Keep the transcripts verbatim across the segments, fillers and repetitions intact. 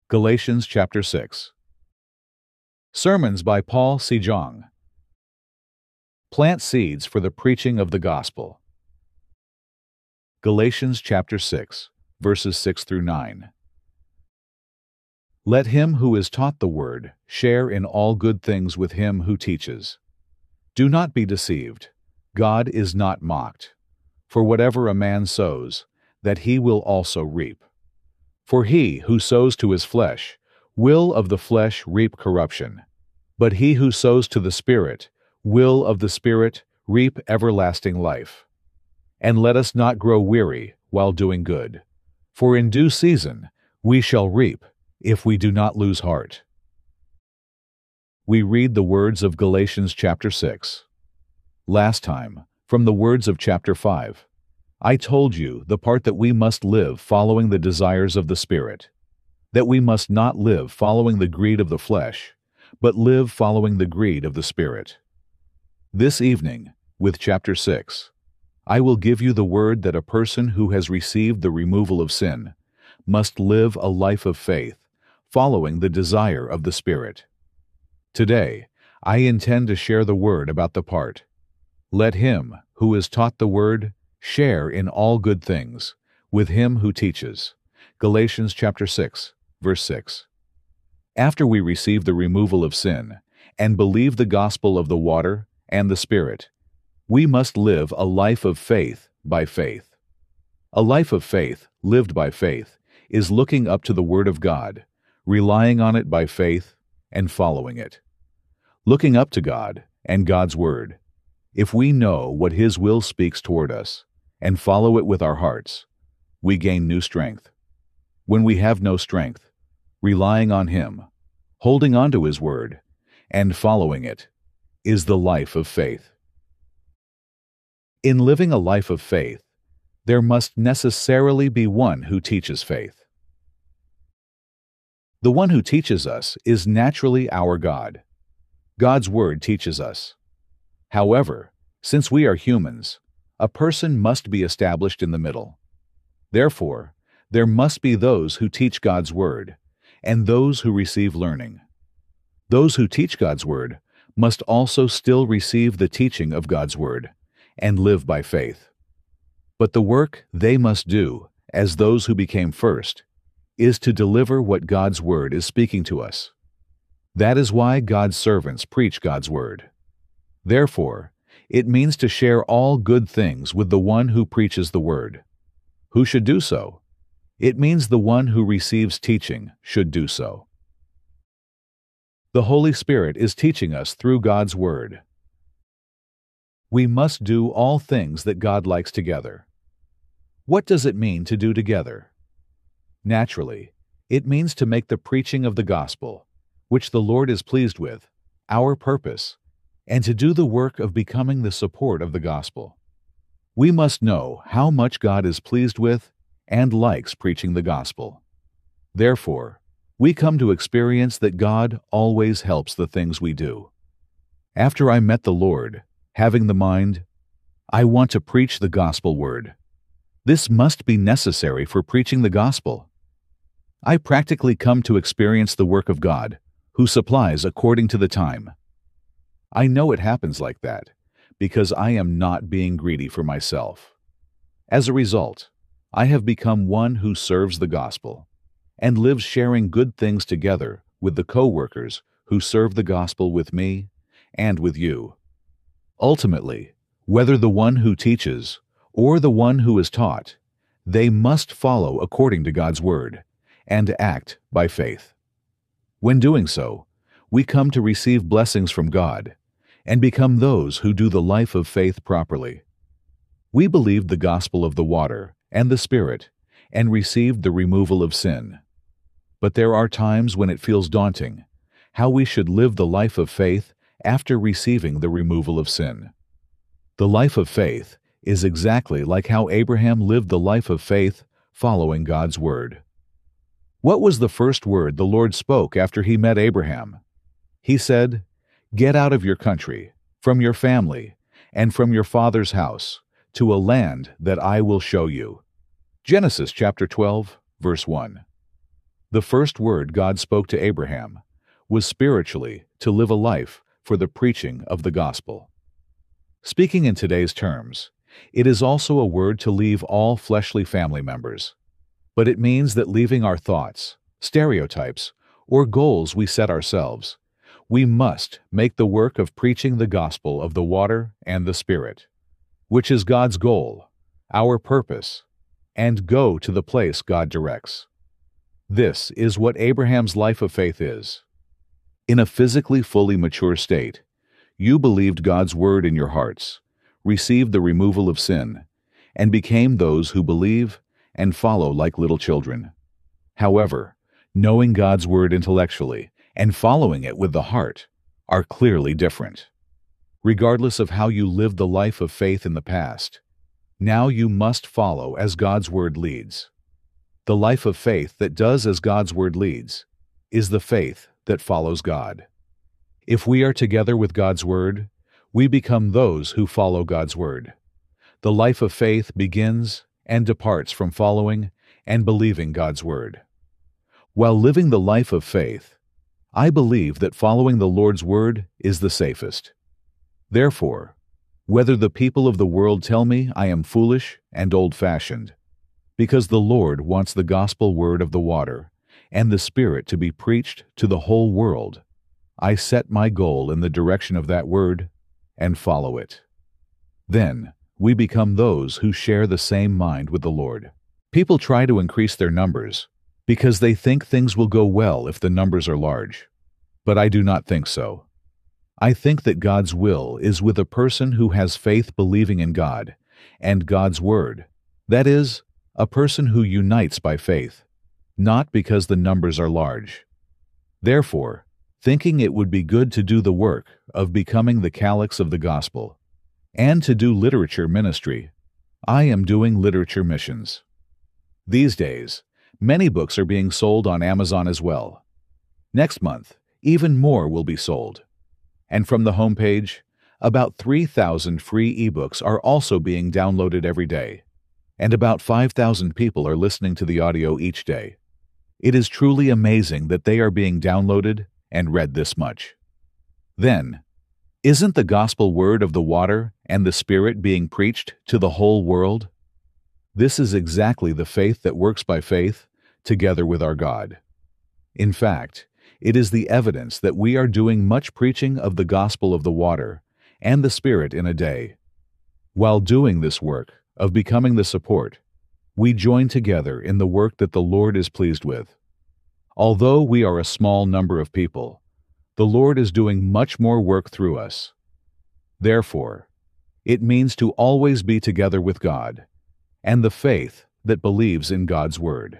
Galatians chapter six. Sermons by Paul Sejong. Plant seeds for the preaching of the gospel. Galatians chapter six, verses six through nine. Let him who is taught the word share in all good things with him who teaches. Do not be deceived. God is not mocked. For whatever a man sows, that he will also reap. For he who sows to his flesh will of the flesh reap corruption, but he who sows to the Spirit will of the Spirit reap everlasting life. And let us not grow weary while doing good, for in due season we shall reap, if we do not lose heart. We read the words of Galatians chapter six. Last time, from the words of chapter five, I told you the part that we must live following the desires of the Spirit, that we must not live following the greed of the flesh, but live following the greed of the Spirit. This evening, with chapter six, I will give you the word that a person who has received the removal of sin must live a life of faith, following the desire of the Spirit. Today, I intend to share the word about the part, let him who is taught the word share in all good things with him who teaches. Galatians chapter six, verse six. After we receive the removal of sin and believe the gospel of the water and the Spirit, we must live a life of faith by faith. A life of faith lived by faith is looking up to the Word of God, relying on it by faith, and following it. Looking up to God and God's Word, if we know what His will speaks toward us and follow it with our hearts, we gain new strength. When we have no strength, relying on Him, holding on to His Word, and following it, is the life of faith. In living a life of faith, there must necessarily be one who teaches faith. The one who teaches us is naturally our God. God's Word teaches us. However, since we are humans, a person must be established in the middle. Therefore, there must be those who teach God's Word, and those who receive learning. Those who teach God's Word must also still receive the teaching of God's Word, and live by faith. But the work they must do, as those who became first, is to deliver what God's Word is speaking to us. That is why God's servants preach God's Word. Therefore, it means to share all good things with the one who preaches the Word. Who should do so? It means the one who receives teaching should do so. The Holy Spirit is teaching us through God's Word. We must do all things that God likes together. What does it mean to do together? Naturally, it means to make the preaching of the gospel, which the Lord is pleased with, our purpose, and to do the work of becoming the support of the gospel. We must know how much God is pleased with and likes preaching the gospel. Therefore, we come to experience that God always helps the things we do. After I met the Lord, having the mind, I want to preach the gospel word. This must be necessary for preaching the gospel. I practically come to experience the work of God, who supplies according to the time. I know it happens like that, because I am not being greedy for myself. As a result, I have become one who serves the gospel, and lives sharing good things together with the co-workers who serve the gospel with me and with you. Ultimately, whether the one who teaches or the one who is taught, they must follow according to God's Word and act by faith. When doing so, we come to receive blessings from God and become those who do the life of faith properly. We believed the gospel of the water and the Spirit and received the removal of sin. But there are times when it feels daunting, how we should live the life of faith after receiving the removal of sin. The life of faith is exactly like how Abraham lived the life of faith following God's Word. What was the first word the Lord spoke after He met Abraham? He said, "Get out of your country, from your family, and from your father's house, to a land that I will show you." Genesis chapter twelve, verse one. The first word God spoke to Abraham was spiritually to live a life for the preaching of the gospel. Speaking in today's terms, it is also a word to leave all fleshly family members, but it means that leaving our thoughts, stereotypes, or goals we set ourselves, we must make the work of preaching the gospel of the water and the Spirit, which is God's goal, our purpose, and go to the place God directs. This is what Abraham's life of faith is. In a physically fully mature state, you believed God's word in your hearts, received the removal of sin, and became those who believe and follow like little children. However, knowing God's word intellectually and following it with the heart are clearly different. Regardless of how you lived the life of faith in the past, now you must follow as God's word leads. The life of faith that does as God's word leads is the faith that follows God. If we are together with God's word, we become those who follow God's word. The life of faith begins and departs from following and believing God's word. While living the life of faith, I believe that following the Lord's word is the safest. Therefore, whether the people of the world tell me I am foolish and old-fashioned, because the Lord wants the gospel word of the water and the Spirit to be preached to the whole world, I set my goal in the direction of that word and follow it. Then, we become those who share the same mind with the Lord. People try to increase their numbers because they think things will go well if the numbers are large. But I do not think so. I think that God's will is with a person who has faith believing in God and God's word, that is, a person who unites by faith, not because the numbers are large. Therefore, thinking it would be good to do the work of becoming the calyx of the gospel and to do literature ministry, I am doing literature missions. These days, many books are being sold on Amazon as well. Next month, even more will be sold. And from the homepage, about three thousand free ebooks are also being downloaded every day, and about five thousand people are listening to the audio each day. It is truly amazing that they are being downloaded and read this much. Then, isn't the gospel word of the water and the Spirit being preached to the whole world? This is exactly the faith that works by faith together with our God. In fact, it is the evidence that we are doing much preaching of the gospel of the water and the Spirit in a day. While doing this work of becoming the support, we join together in the work that the Lord is pleased with. Although we are a small number of people, the Lord is doing much more work through us. Therefore, it means to always be together with God and the faith that believes in God's word.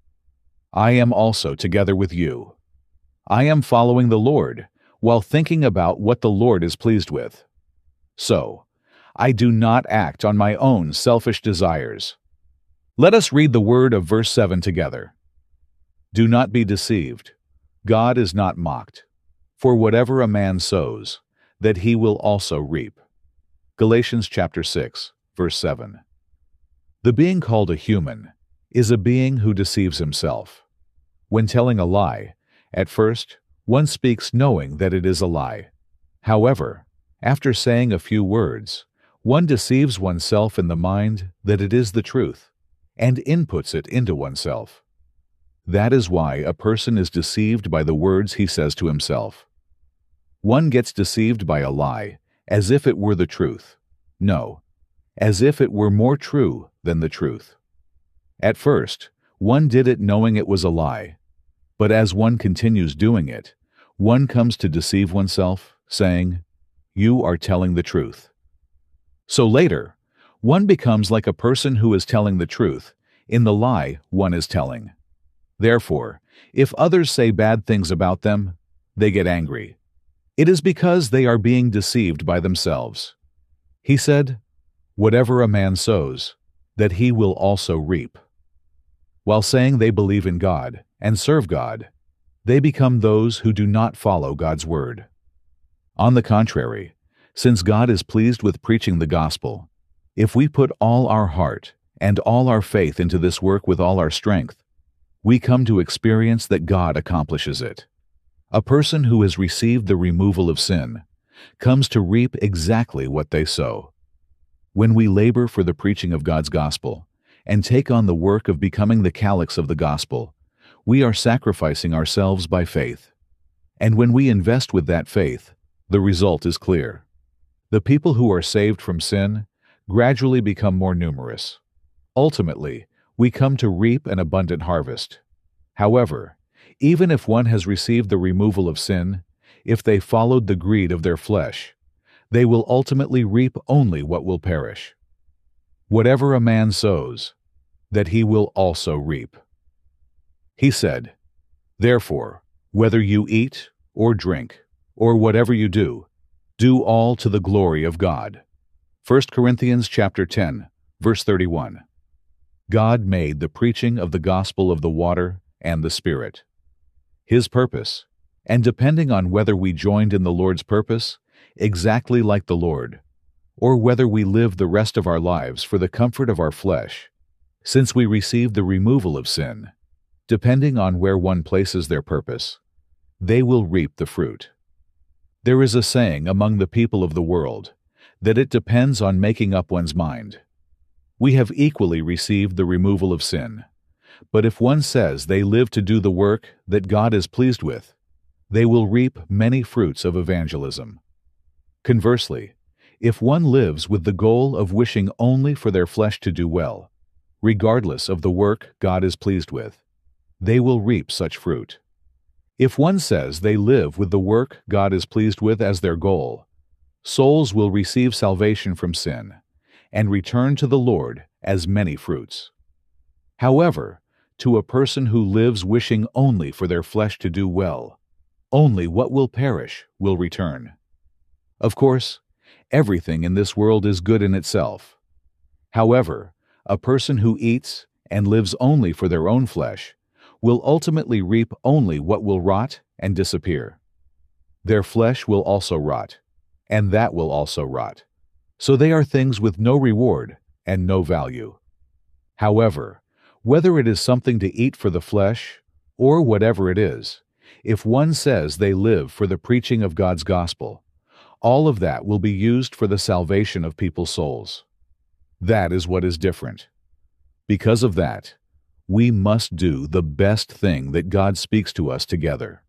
I am also together with you. I am following the Lord while thinking about what the Lord is pleased with. So, I do not act on my own selfish desires. Let us read the word of verse seven together. Do not be deceived. God is not mocked. For whatever a man sows, that he will also reap. Galatians chapter six, verse seven. The being called a human is a being who deceives himself. When telling a lie, at first, one speaks knowing that it is a lie. However, after saying a few words, one deceives oneself in the mind that it is the truth, and inputs it into oneself. That is why a person is deceived by the words he says to himself. One gets deceived by a lie as if it were the truth. No, as if it were more true than the truth. At first, one did it knowing it was a lie, but as one continues doing it, one comes to deceive oneself, saying, "You are telling the truth." So later, one becomes like a person who is telling the truth in the lie one is telling. Therefore, if others say bad things about them, they get angry. It is because they are being deceived by themselves. He said, "Whatever a man sows, that he will also reap." While saying they believe in God and serve God, they become those who do not follow God's word. On the contrary, since God is pleased with preaching the gospel, if we put all our heart and all our faith into this work with all our strength, we come to experience that God accomplishes it. A person who has received the removal of sin comes to reap exactly what they sow. When we labor for the preaching of God's gospel and take on the work of becoming the calyx of the gospel, we are sacrificing ourselves by faith. And when we invest with that faith, the result is clear. The people who are saved from sin gradually become more numerous. Ultimately, we come to reap an abundant harvest. However, even if one has received the removal of sin, if they followed the greed of their flesh, they will ultimately reap only what will perish. Whatever a man sows, that he will also reap. He said, "Therefore, whether you eat or drink, or whatever you do, do all to the glory of God." First Corinthians chapter ten, verse thirty-one. God made the preaching of the gospel of the water and the Spirit His purpose, and depending on whether we joined in the Lord's purpose, exactly like the Lord, or whether we live the rest of our lives for the comfort of our flesh, since we received the removal of sin, depending on where one places their purpose, they will reap the fruit. There is a saying among the people of the world that it depends on making up one's mind. We have equally received the removal of sin, but if one says they live to do the work that God is pleased with, they will reap many fruits of evangelism. Conversely, if one lives with the goal of wishing only for their flesh to do well, regardless of the work God is pleased with, they will reap such fruit. If one says they live with the work God is pleased with as their goal, souls will receive salvation from sin and return to the Lord as many fruits. However, to a person who lives wishing only for their flesh to do well, only what will perish will return. Of course, everything in this world is good in itself. However, a person who eats and lives only for their own flesh will ultimately reap only what will rot and disappear. Their flesh will also rot, and that will also rot. So they are things with no reward and no value. However, whether it is something to eat for the flesh or whatever it is, if one says they live for the preaching of God's gospel, all of that will be used for the salvation of people's souls. That is what is different. Because of that, we must do the best thing that God speaks to us together.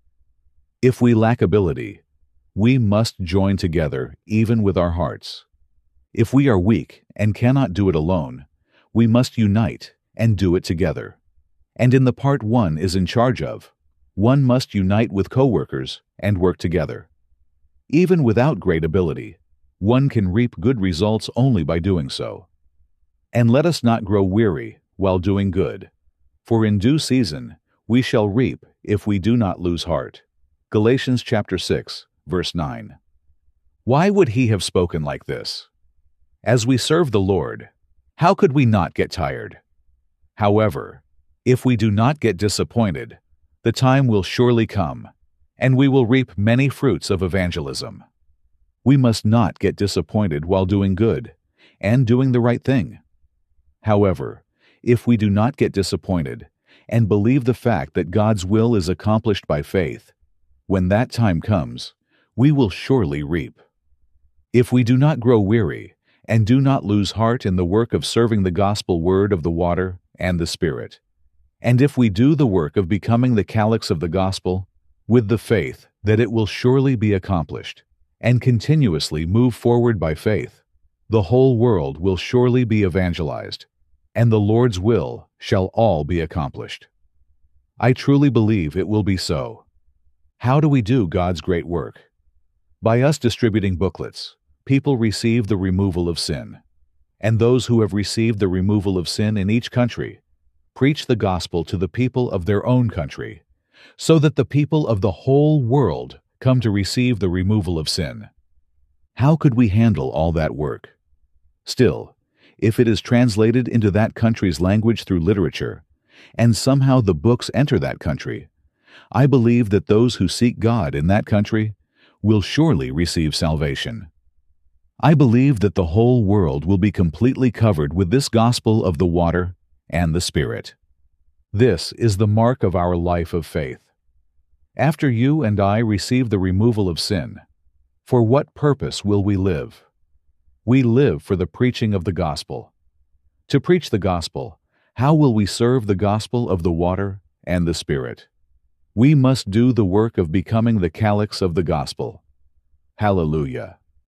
If we lack ability, we must join together even with our hearts. If we are weak and cannot do it alone, we must unite and do it together. And in the part one is in charge of, one must unite with co-workers and work together. Even without great ability, one can reap good results only by doing so. And let us not grow weary while doing good, for in due season we shall reap if we do not lose heart. Galatians chapter six, verse nine. Why would he have spoken like this? As we serve the Lord, how could we not get tired? However, if we do not get disappointed, the time will surely come, and we will reap many fruits of evangelism. We must not get disappointed while doing good and doing the right thing. However, if we do not get disappointed and believe the fact that God's will is accomplished by faith, when that time comes, we will surely reap. If we do not grow weary and do not lose heart in the work of serving the gospel word of the water and the Spirit, and if we do the work of becoming the calyx of the gospel with the faith that it will surely be accomplished, and continuously move forward by faith, the whole world will surely be evangelized, and the Lord's will shall all be accomplished. I truly believe it will be so. How do we do God's great work? By us distributing booklets, people receive the removal of sin, and those who have received the removal of sin in each country preach the gospel to the people of their own country, so that the people of the whole world come to receive the removal of sin. How could we handle all that work? Still, if it is translated into that country's language through literature, and somehow the books enter that country, I believe that those who seek God in that country will surely receive salvation. I believe that the whole world will be completely covered with this gospel of the water and the Spirit. This is the mark of our life of faith. After you and I receive the removal of sin, for what purpose will we live? We live for the preaching of the gospel. To preach the gospel, how will we serve the gospel of the water and the Spirit? We must do the work of becoming the calyx of the gospel. Hallelujah.